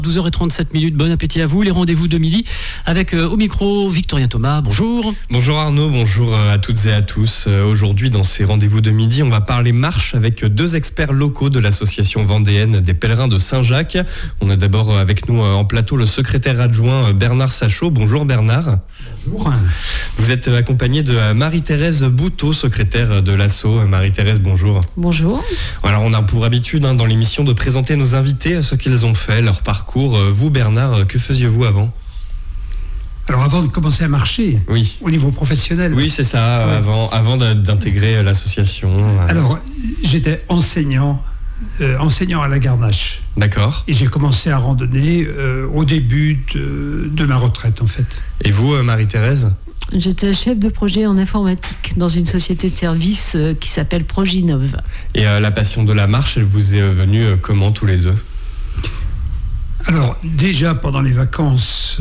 12h37, bon appétit à vous. Les rendez-vous de midi avec au micro Victorien Thomas. Bonjour. Bonjour Arnaud, bonjour à toutes et à tous. Aujourd'hui dans ces rendez-vous de midi, on va parler marche avec deux experts locaux de l'association vendéenne des pèlerins de Saint-Jacques. On a d'abord avec nous en plateau le secrétaire adjoint Bernard Sachot. Bonjour Bernard. Bonjour. Vous êtes accompagné de Marie-Thérèse Bouteau, secrétaire de l'asso. Marie-Thérèse, bonjour. Bonjour. Alors on a pour habitude dans l'émission de présenter nos invités, ce qu'ils ont fait, leur parcours. Vous Bernard, que faisiez-vous avant ? Alors avant de commencer à marcher, oui. Au niveau professionnel. Oui, c'est ça, ouais. avant d'intégrer l'association. Alors j'étais enseignant à la Garnache. D'accord. Et j'ai commencé à randonner au début de ma retraite en fait. Et vous Marie-Thérèse ? J'étais chef de projet en informatique dans une société de services qui s'appelle Proginov. Et la passion de la marche, elle vous est venue comment tous les deux ? Alors déjà pendant les vacances,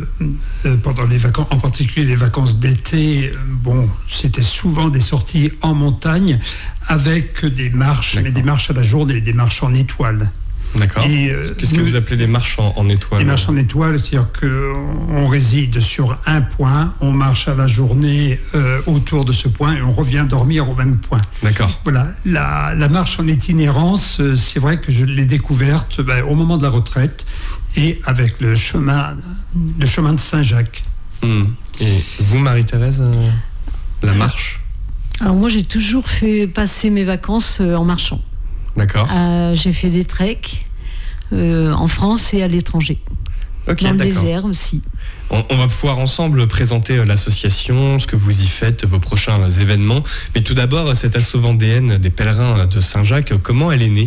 en particulier les vacances d'été, c'était souvent des sorties en montagne avec des marches, mais des marches à la journée, des marches en étoile. D'accord. Qu'est-ce que vous appelez des marches en étoile ? Des marches en étoile, c'est-à-dire qu'on réside sur un point, on marche à la journée autour de ce point et on revient dormir au même point. D'accord. Voilà, la marche en itinérance, c'est vrai que je l'ai découverte au moment de la retraite et avec le chemin de Saint-Jacques. Et vous, Marie-Thérèse, la marche ? Alors moi, j'ai toujours fait passer mes vacances en marchant. D'accord. J'ai fait des treks en France et à l'étranger. Okay, dans le d'accord. désert aussi. On va pouvoir ensemble présenter l'association, ce que vous y faites, vos prochains événements. Mais tout d'abord, cette asso vendéenne des pèlerins de Saint-Jacques, comment elle est née ?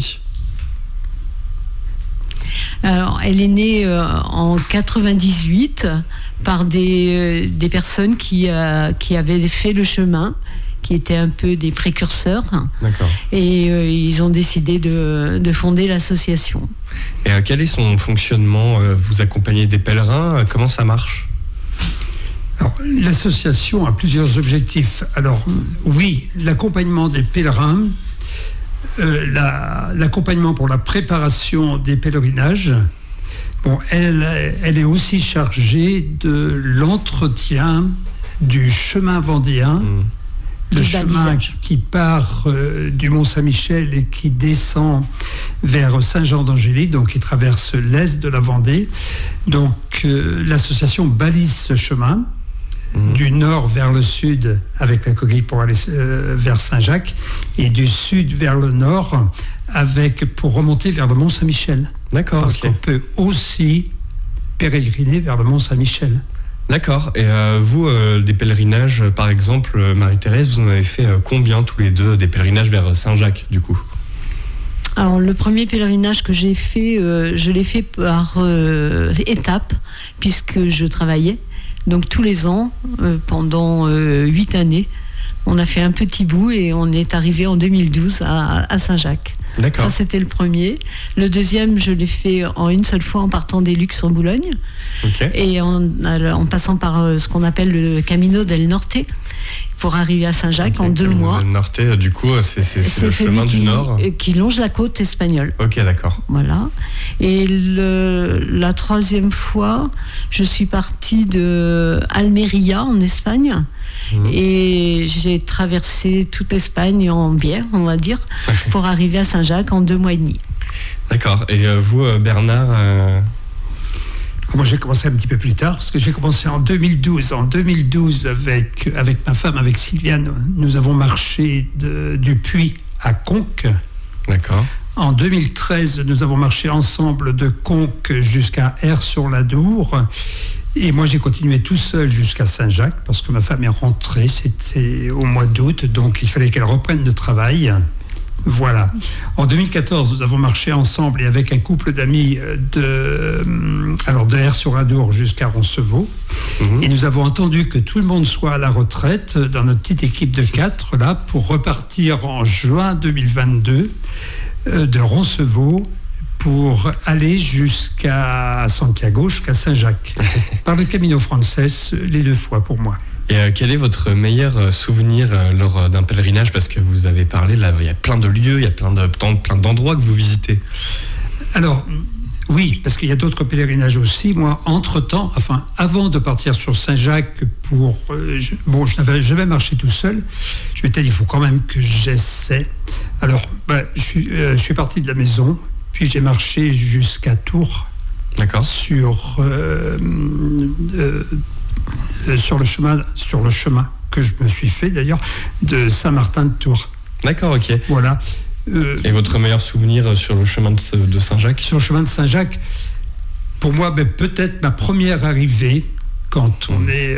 Alors, elle est née en 98 par des personnes qui avaient fait le chemin, qui étaient un peu des précurseurs. D'accord. Et ils ont décidé de fonder l'association. Et quel est son fonctionnement ? Vous accompagnez des pèlerins ? Comment ça marche ? Alors, l'association a plusieurs objectifs. Alors, oui, l'accompagnement des pèlerins, l'accompagnement pour la préparation des pèlerinages. Elle est aussi chargée de l'entretien du chemin vendéen. Le chemin qui part du Mont-Saint-Michel et qui descend vers Saint-Jean-d'Angély, donc qui traverse l'est de la Vendée. Donc l'association balise ce chemin du nord vers le sud avec la coquille pour aller vers Saint-Jacques et du sud vers le nord pour remonter vers le Mont-Saint-Michel. D'accord. Parce qu'on peut aussi pérégriner vers le Mont-Saint-Michel. D'accord. Et vous, des pèlerinages, par exemple, Marie-Thérèse, vous en avez fait combien tous les deux, des pèlerinages vers Saint-Jacques, du coup ? Alors, le premier pèlerinage que j'ai fait, je l'ai fait par étapes, puisque je travaillais. Donc, tous les ans, pendant 8 années, on a fait un petit bout et on est arrivé en 2012 à Saint-Jacques. D'accord. Ça, c'était le premier. Le deuxième, je l'ai fait en une seule fois en partant des Luxe en Boulogne. Okay. Et en passant par ce qu'on appelle le Camino del Norte pour arriver à Saint-Jacques en 2 mois. Le Norte, du coup, c'est le chemin du Nord qui longe la côte espagnole. Ok, d'accord. Voilà. Et la troisième fois, je suis partie de Almeria en Espagne et j'ai traversé toute l'Espagne en bière, on va dire, pour arriver à Saint-Jacques en 2 mois et demi. D'accord. Et vous, Bernard Moi, j'ai commencé un petit peu plus tard, parce que j'ai commencé en 2012. En 2012, avec ma femme, avec Sylviane, nous avons marché du Puy à Conques. D'accord. En 2013, nous avons marché ensemble de Conques jusqu'à Aire-sur-l'Adour. Et moi, j'ai continué tout seul jusqu'à Saint-Jacques, parce que ma femme est rentrée, c'était au mois d'août, donc il fallait qu'elle reprenne le travail. Voilà. En 2014, nous avons marché ensemble et avec un couple d'amis de Aire-sur-l'Adour jusqu'à Roncevaux. Et nous avons entendu que tout le monde soit à la retraite dans notre petite équipe de 4 là pour repartir en juin 2022 de Roncevaux pour aller jusqu'à Santiago, jusqu'à Saint-Jacques, par le Camino Frances, les 2 fois pour moi. Et quel est votre meilleur souvenir lors d'un pèlerinage ? Parce que vous avez parlé, là, il y a plein de lieux, il y a plein d'endroits que vous visitez. Alors, Oui, parce qu'il y a d'autres pèlerinages aussi. Moi, entre-temps, avant de partir sur Saint-Jacques je n'avais jamais marché tout seul. Je m'étais dit, il faut quand même que j'essaie. Alors, je suis parti de la maison, puis j'ai marché jusqu'à Tours. D'accord. Sur le chemin que je me suis fait d'ailleurs de Saint-Martin de Tours. D'accord, ok. Voilà. Et votre meilleur souvenir sur le chemin de Saint-Jacques ? Sur le chemin de Saint-Jacques, pour moi, peut-être ma première arrivée, quand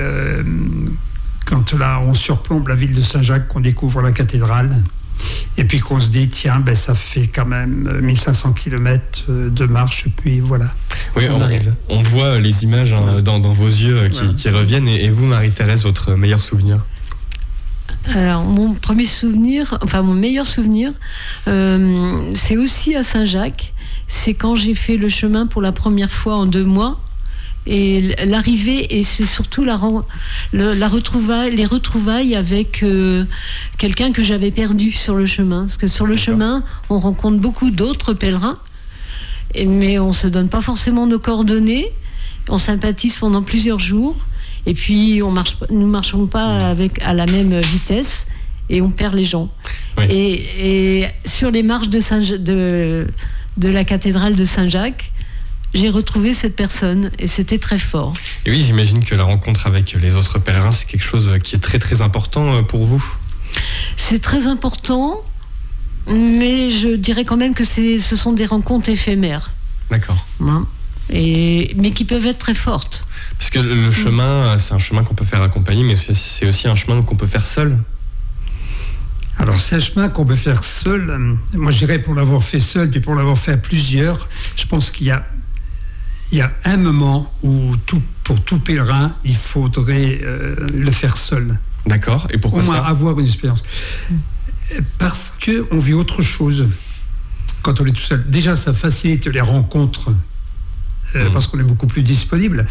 on surplombe la ville de Saint-Jacques, qu'on découvre la cathédrale, et puis qu'on se dit, tiens, ça fait quand même 1500 km de marche, puis voilà. Oui, on arrive. On voit les images dans vos yeux qui reviennent. Et vous, Marie-Thérèse, votre meilleur souvenir ? Alors, mon meilleur souvenir, c'est aussi à Saint-Jacques. C'est quand j'ai fait le chemin pour la première fois en 2 mois. Et l'arrivée, et c'est surtout les retrouvailles avec quelqu'un que j'avais perdu sur le chemin. Parce que sur le chemin, on rencontre beaucoup d'autres pèlerins, mais on ne se donne pas forcément nos coordonnées. On sympathise pendant plusieurs jours. Et puis, nous ne marchons pas à la même vitesse et on perd les gens. Oui. Et sur les marches de la cathédrale de Saint-Jacques, j'ai retrouvé cette personne et c'était très fort. Et oui, j'imagine que la rencontre avec les autres pèlerins, c'est quelque chose qui est très très important pour vous. C'est très important, mais je dirais quand même que ce sont des rencontres éphémères. D'accord. Mais qui peuvent être très fortes. Parce que le chemin, c'est un chemin qu'on peut faire accompagner, mais c'est aussi un chemin qu'on peut faire seul. Alors, c'est un chemin qu'on peut faire seul. Moi, je dirais pour l'avoir fait seul, puis pour l'avoir fait à plusieurs, je pense qu'il y a un moment où pour tout pèlerin, il faudrait le faire seul. D'accord. Et pourquoi ça ? Au moins avoir une expérience. Parce qu'on vit autre chose quand on est tout seul. Déjà, ça facilite les rencontres. Parce qu'on est beaucoup plus disponible.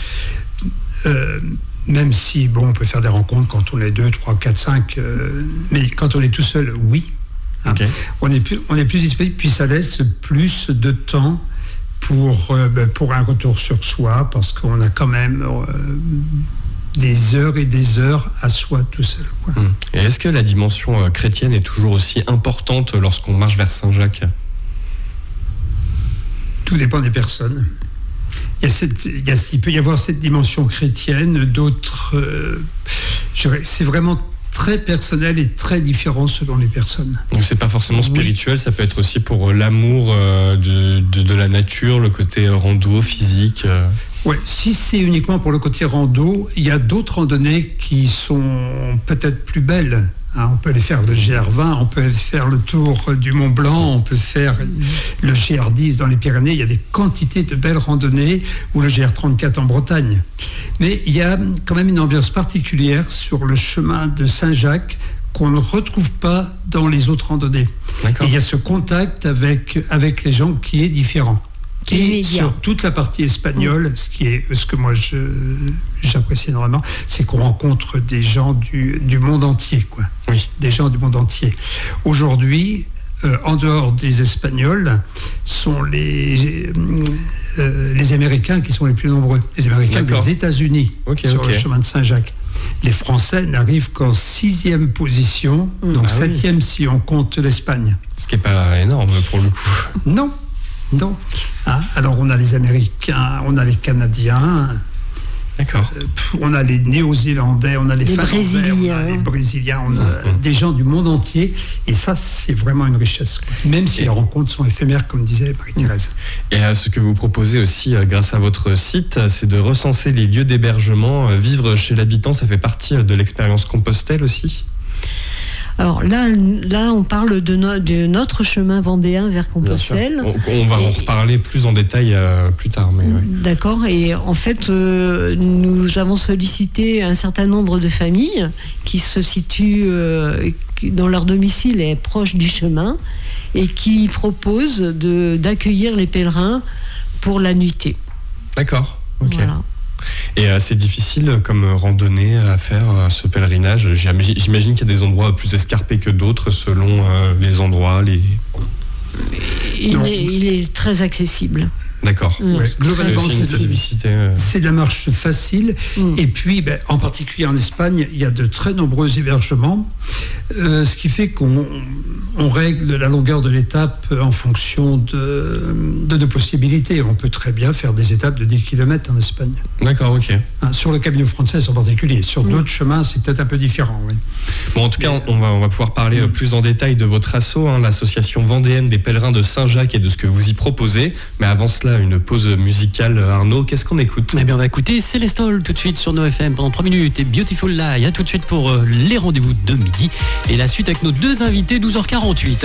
Même si, on peut faire des rencontres quand on est 2, 3, 4, 5, mais quand on est tout seul, oui. Okay. On est plus disponible, puis ça laisse plus de temps pour un retour sur soi, parce qu'on a quand même des heures et des heures à soi tout seul. Et est-ce que la dimension chrétienne est toujours aussi importante lorsqu'on marche c'est Tout dépend des personnes. Il peut y avoir cette dimension chrétienne, d'autres... c'est vraiment très personnel et très différent selon les personnes. Donc c'est pas forcément spirituel, ça peut être aussi pour l'amour de la nature, le côté rando, physique. Ouais, si c'est uniquement pour le côté rando, il y a d'autres randonnées qui sont peut-être plus belles. On peut aller faire le GR20, on peut faire le tour du Mont Blanc, on peut faire le GR10 dans les Pyrénées. Il y a des quantités de belles randonnées, ou le GR34 en Bretagne. Mais il y a quand même une ambiance particulière sur le chemin de Saint-Jacques qu'on ne retrouve pas dans les autres randonnées. Et il y a ce contact avec les gens qui est différent. Et sur toute la partie espagnole, ce que moi j'apprécie énormément, c'est qu'on rencontre des gens du monde entier, quoi. Oui. Des gens du monde entier. Aujourd'hui, en dehors des Espagnols, sont les Américains qui sont les plus nombreux. Les Américains des États-Unis sur le chemin de Saint-Jacques. Les Français n'arrivent qu'en 6e position, donc 7e si on compte l'Espagne. Ce qui n'est pas énorme pour le coup. Non. Alors on a les Américains, on a les Canadiens, on a les Néo-Zélandais, on a les Finlandais, on a les Brésiliens, on a des gens du monde entier, et ça c'est vraiment une richesse, même si les rencontres sont éphémères, comme disait Marie-Thérèse. Et ce que vous proposez aussi grâce à votre site, c'est de recenser les lieux d'hébergement. Vivre chez l'habitant, ça fait partie de l'expérience Compostelle aussi ? Alors là, on parle de notre chemin vendéen vers Compostelle. On va en reparler plus en détail plus tard. Mais D'accord. Et en fait, nous avons sollicité un certain nombre de familles qui se situent, dont leur domicile est proche du chemin, et qui proposent d'accueillir les pèlerins pour la nuitée. D'accord. Ok. Voilà. Et c'est difficile comme randonnée à faire ce pèlerinage. J'imagine qu'il y a des endroits plus escarpés que d'autres selon les endroits. Il est très accessible. D'accord. Ouais, globalement, c'est de la marche facile. Et puis, en particulier en Espagne, il y a de très nombreux hébergements, ce qui fait qu'on règle la longueur de l'étape en fonction de nos possibilités. On peut très bien faire des étapes de 10 km en Espagne. D'accord, ok. Sur le Camino Frances en particulier. Sur d'autres chemins, c'est peut-être un peu différent. Oui. Bon, en tout cas, on va pouvoir parler plus en détail de votre asso, l'association vendéenne des pèlerins de Saint-Jacques, et de ce que vous y proposez. Mais avant cela, une pause musicale. Arnaud, qu'est-ce qu'on écoute ? Eh bien, on va écouter Célestol tout de suite sur NoFM pendant 3 minutes et Beautiful Lie. À tout de suite pour les rendez-vous de midi. Et la suite avec nos deux invités, 12h48.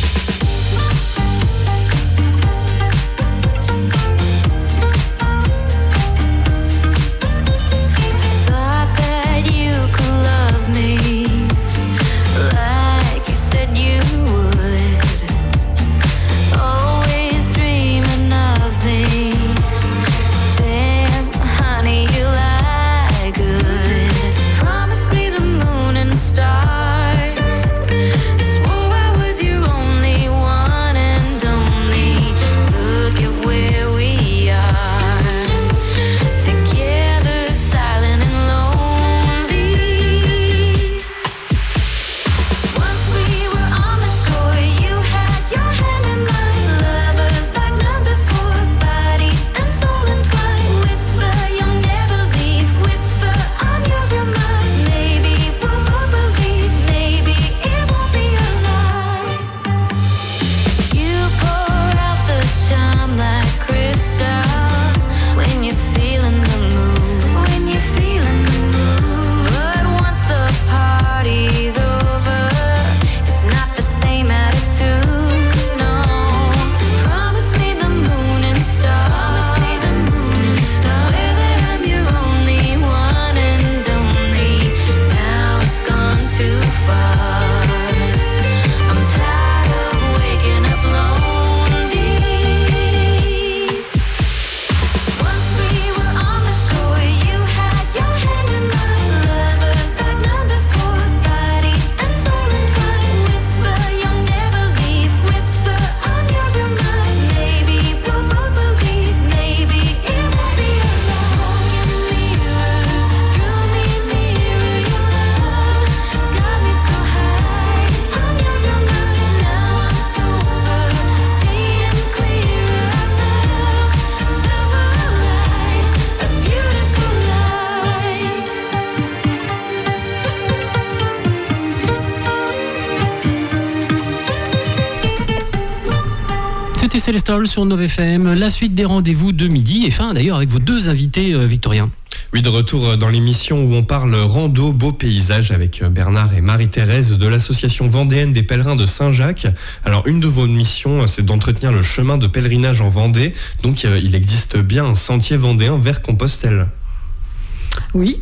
Swore I was your only one and C'était Célestol sur NoFM, la suite des rendez-vous de midi, et fin d'ailleurs avec vos deux invités victoriens. Oui, de retour dans l'émission où on parle rando, beau paysage avec Bernard et Marie-Thérèse de l'association vendéenne des pèlerins de Saint-Jacques. Alors, une de vos missions, c'est d'entretenir le chemin de pèlerinage en Vendée. Donc, il existe bien un sentier vendéen vers Compostelle. Oui,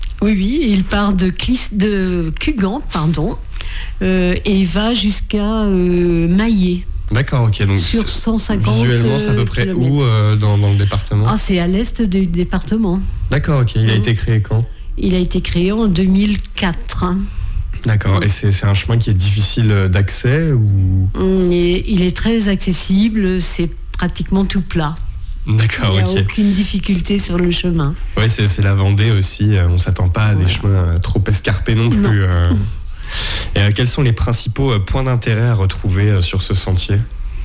il part de Cugand, et il va jusqu'à Maillé. D'accord, ok. Donc sur 150 visuellement, c'est à peu près kilomètres. Où dans le département ? Ah, c'est à l'est du département. D'accord, ok. Il a été créé quand ? Il a été créé en 2004. D'accord. Et c'est un chemin qui est difficile d'accès ou... Il est très accessible, c'est pratiquement tout plat. D'accord, il n'y a aucune difficulté sur le chemin. Oui, c'est la Vendée aussi. On ne s'attend pas à des chemins trop escarpés non plus. Non. Et quels sont les principaux points d'intérêt à retrouver sur ce sentier ?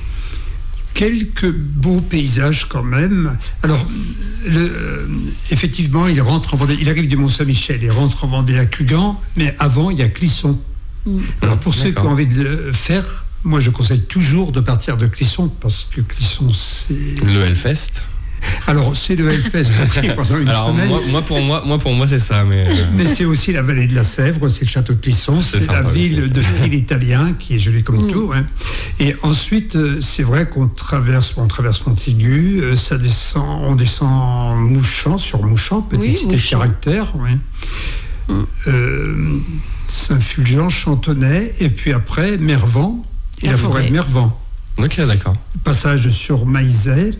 Quelques beaux paysages quand même. Alors, effectivement, il rentre en Vendée. Il arrive du Mont-Saint-Michel, il rentre en Vendée à Cugand, mais avant, il y a Clisson. Alors, pour ceux qui ont envie de le faire, moi, je conseille toujours de partir de Clisson, parce que Clisson, c'est... Le Hellfest ? Alors, c'est le Hellfest compris pendant une semaine. Moi, pour moi, c'est ça. Mais c'est aussi la vallée de la Sèvre, c'est le château de Clisson, c'est la ville de style italien qui est jolie comme tout. Hein. Et ensuite, c'est vrai qu'on traverse Montaigu, on descend Mouchamp, sur Mouchamp, petite cité de caractère. Ouais. Saint-Fulgent, Chantonnay, et puis après, Mervan, et la forêt de Mervan. Ok, d'accord. Passage sur Maizet.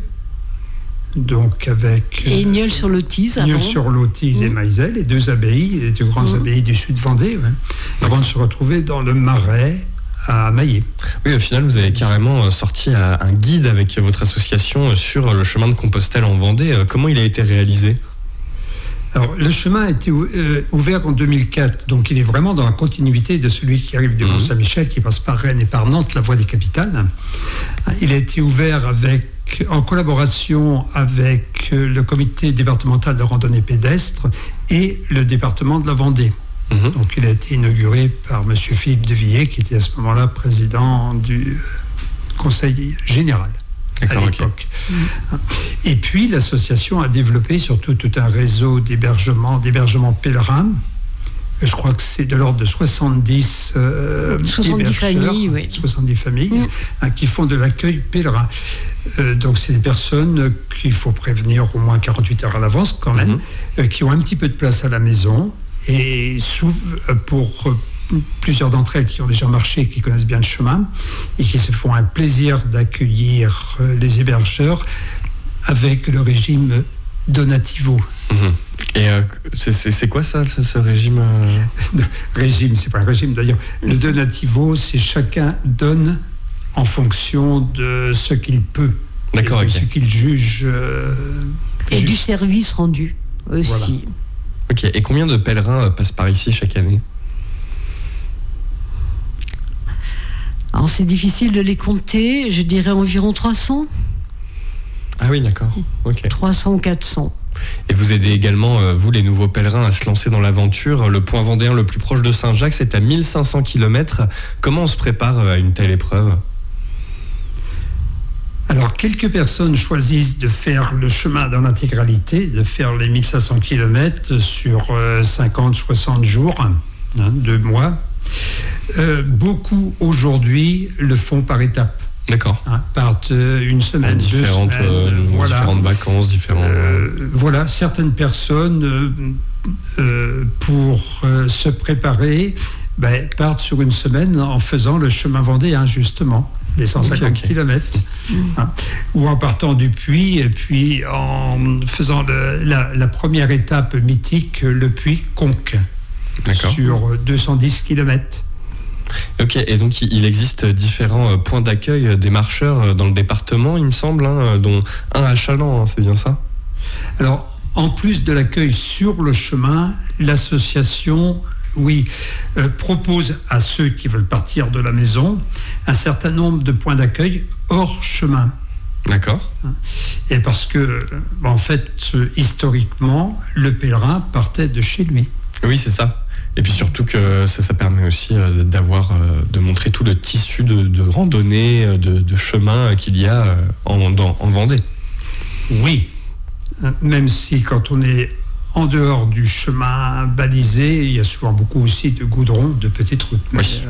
Donc avec et Nieul-sur-Lotise et Maizet, les deux abbayes, les deux grandes abbayes du sud Vendée, avant de se retrouver dans le Marais à Maillet. Oui, au final, vous avez carrément sorti un guide avec votre association sur le chemin de Compostelle en Vendée. Comment il a été réalisé ? Alors, le chemin a été ouvert en 2004, donc il est vraiment dans la continuité de celui qui arrive du Mont-Saint-Michel, qui passe par Rennes et par Nantes, la voie des capitales. Il a été ouvert en collaboration avec le comité départemental de randonnée pédestre et le département de la Vendée. Donc il a été inauguré par M. Philippe Devilliers, qui était à ce moment-là président du Conseil général. D'accord, à l'époque. Et puis l'association a développé surtout tout un réseau d'hébergement pèlerins. Je crois que c'est de l'ordre de 70 familles, oui. 70 familles qui font de l'accueil pèlerin. Donc c'est des personnes qu'il faut prévenir au moins 48 heures à l'avance quand même, qui ont un petit peu de place à la maison. Et pour plusieurs d'entre elles qui ont déjà marché, qui connaissent bien le chemin et qui se font un plaisir d'accueillir les hébergeurs avec le régime donativo. Et c'est quoi ça, ce régime Régime, c'est pas un régime d'ailleurs. Le donativo, c'est chacun donne en fonction de ce qu'il peut. D'accord, et de ce qu'il juge. Et juste. du service rendu aussi. Voilà. Ok, et combien de pèlerins passent par ici chaque année ? Alors c'est difficile de les compter, je dirais environ 300. Ah oui, d'accord. Ok. 300 ou 400. Et vous aidez également, vous, les nouveaux pèlerins, à se lancer dans l'aventure. Le point vendéen le plus proche de Saint-Jacques, c'est à 1500 km. Comment on se prépare à une telle épreuve ? Alors, quelques personnes choisissent de faire le chemin dans l'intégralité, de faire les 1500 km sur 50-60 jours, 2 mois. Beaucoup, aujourd'hui, le font par étapes. D'accord. Partent une semaine, différentes, 2 semaines, voilà. Différentes vacances, différents... Voilà, certaines personnes, pour se préparer, partent sur une semaine en faisant le chemin vendéen, justement, les 150 km. Ou en partant du Puy, et puis en faisant la première étape mythique, le Puy-Conques, sur 210 km. Ok, et donc il existe différents points d'accueil des marcheurs dans le département, il me semble, dont un à Chaland, c'est bien ça ? Alors, en plus de l'accueil sur le chemin, l'association, propose à ceux qui veulent partir de la maison un certain nombre de points d'accueil hors chemin. D'accord. Et parce que, en fait, historiquement, le pèlerin partait de chez lui. Oui, c'est ça. Et puis surtout que ça permet aussi de montrer tout le tissu de randonnée, de chemin qu'il y a en Vendée. Oui, même si quand on est en dehors du chemin balisé, il y a souvent beaucoup aussi de goudron, de petites routes. Oui.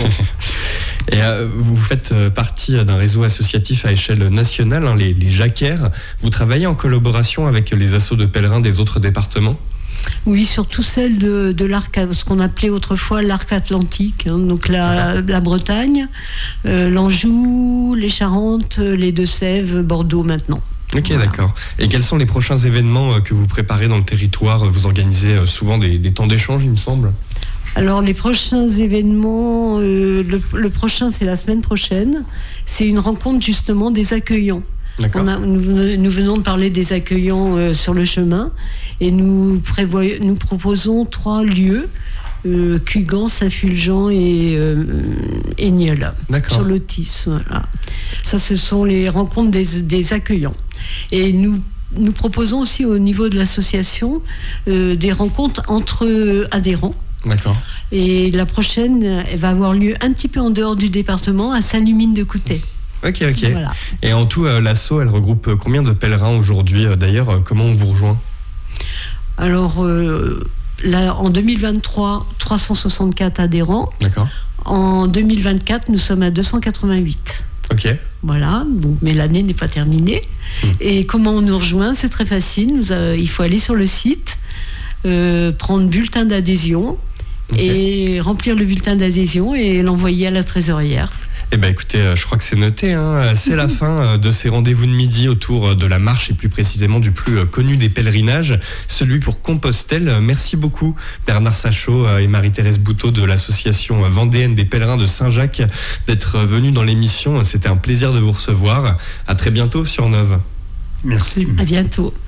Et vous faites partie d'un réseau associatif à échelle nationale, les Jacquaires. Vous travaillez en collaboration avec les assos de pèlerins des autres départements ? Oui, surtout celle de l'arc, ce qu'on appelait autrefois l'arc atlantique, donc la Bretagne, l'Anjou, les Charentes, les Deux-Sèvres, Bordeaux maintenant. Ok, voilà. D'accord. Et quels sont les prochains événements que vous préparez dans le territoire ? Vous organisez souvent des temps d'échange, il me semble ? Alors les prochains événements, le prochain c'est la semaine prochaine, c'est une rencontre justement des accueillants. Nous venons de parler des accueillants sur le chemin et nous proposons 3 lieux, Cugand, Saint-Fulgent et Nieul, sur le Tis. Voilà. Ça, ce sont les rencontres des accueillants. Et nous proposons aussi au niveau de l'association des rencontres entre adhérents. D'accord. Et la prochaine, elle va avoir lieu un petit peu en dehors du département, à Saint-Lumine-de-Coutais. Ok. Voilà. Et en tout, l'asso, elle regroupe combien de pèlerins aujourd'hui ? D'ailleurs, comment on vous rejoint ? Alors, là, en 2023, 364 adhérents. D'accord. En 2024, nous sommes à 288. Ok. Voilà, donc, mais l'année n'est pas terminée. Et comment on nous rejoint ? C'est très facile. Il faut aller sur le site, prendre bulletin d'adhésion et remplir le bulletin d'adhésion et l'envoyer à la trésorière. Eh ben écoutez, je crois que c'est noté, hein. C'est la fin de ces rendez-vous de midi autour de la marche et plus précisément du plus connu des pèlerinages, celui pour Compostelle. Merci beaucoup Bernard Sachot et Marie-Thérèse Bouteau de l'association vendéenne des pèlerins de Saint-Jacques d'être venus dans l'émission. C'était un plaisir de vous recevoir. À très bientôt sur Neuve. Merci. À bientôt.